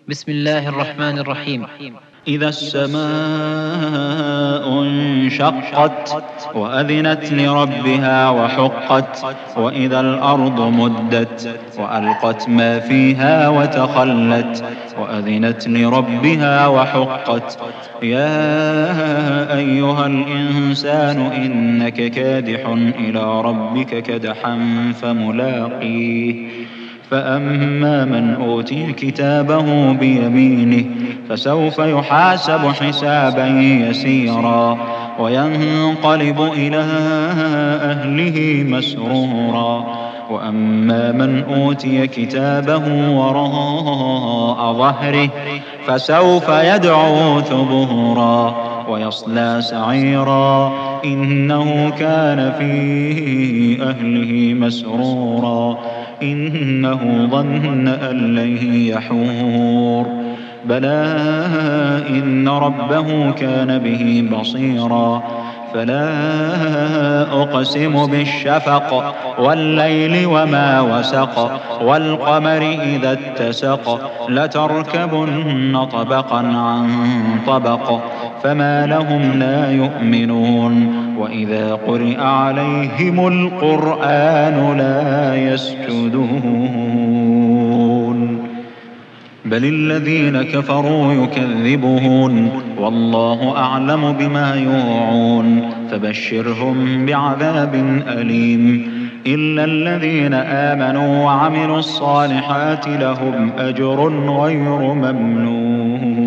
بسم الله الرحمن الرحيم. إذا السماء انشقت وأذنت لربها وحقت وإذا الأرض مدت وألقت ما فيها وتخلت وأذنت لربها وحقت. يا أيها الإنسان إنك كادح إلى ربك كدحا فملاقيه. فأما من أوتي كتابه بيمينه فسوف يحاسب حسابا يسيرا وينقلب إلى أهله مسرورا. وأما من أوتي كتابه وراء ظهره فسوف يدعو ثبورا ويصلى سعيرا إنه كان في أهله مسرورا إنه ظن أن لن يحور. بلى إن ربه كان به بصيرا. فلا أقسم بالشفق والليل وما وسق والقمر إذا اتسق لتركبن طبقا عن طبق فما لهم لا يؤمنون. وإذا قرئ عليهم القرآن لا يسجدون بل الذين كفروا يكذبون والله أعلم بما يوعون فبشرهم بعذاب أليم إلا الذين آمنوا وعملوا الصالحات لهم أجر غير ممنون.